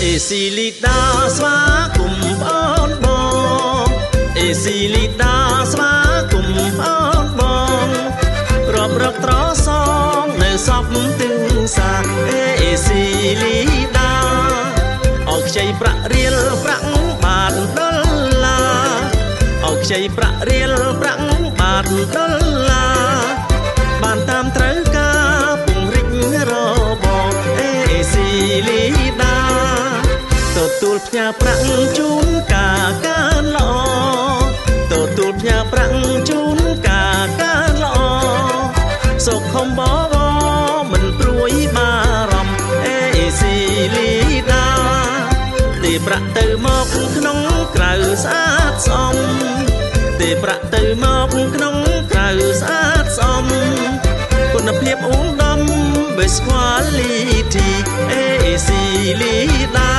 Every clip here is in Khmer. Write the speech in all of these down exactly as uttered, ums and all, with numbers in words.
ស៊ីលីដាស្វាគមន៍បងបងអេស៊ីលីដាស្វាគមន៍បងបងរាប់រកត្រសងនៅសពទិសសាអេស៊ីលីដាអោខ្ចីប្រាក់រៀលប្រាក់បាតដុល្លារអោខ្ចីប្រាក់រៀលប្រាក់បាតដុល្លារបានតាមត្រូវការពង្រីករបងអេស៊ីលីដាទទួលផ្ញើប្រាក់ជូនការការល្អទទួលផ្ញើប្រាក់ជូនការការល្អសុខខំបបមិនព្រួយបារម្ភអេស៊ីលីដាទេប្រាក់ទៅមកក្នុងក្រៅស្អាតសមទេប្រាក់ទៅមកក្នុងក្រៅស្អាតសមគុណភាពឧត្តម Best Quality អេស៊ីលីដា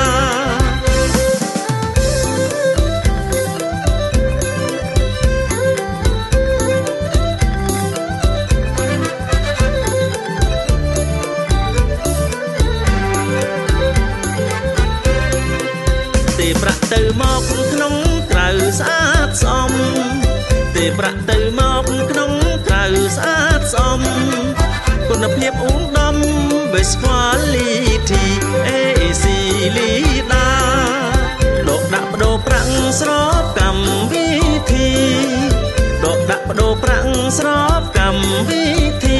ទេប្រាក់ទៅមកក្នុងក្រៅស្អាតសមទេប្រាក់ទៅមកក្នុងក្រៅស្អាតសមគុណភាពឧត្តម Best Quality អេស៊ីលីដាដកដាក់បដូរប្រាក់ស្របកម្មវិធីដកដាក់បដូរប្រាក់ស្របកម្មវិធី